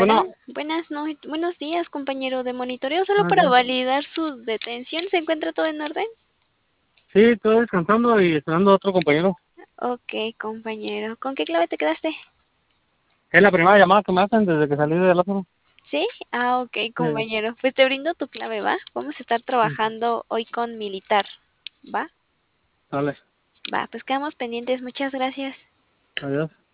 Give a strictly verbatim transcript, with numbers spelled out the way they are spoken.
Hola, Bueno, buenas no buenos días, compañero de monitoreo. Solo buenos para días. validar su detención, ¿se encuentra todo en orden? Sí, estoy descansando y esperando a otro compañero. Ok, compañero. ¿Con qué clave te quedaste? Es la primera llamada que me hacen desde que salí del teléfono. ¿Sí? Ah, ok, Sí, compañero. Pues te brindo tu clave, ¿va? Vamos a estar sí, trabajando hoy con militar, ¿va? dale, Va, pues quedamos pendientes. Muchas gracias. adiós.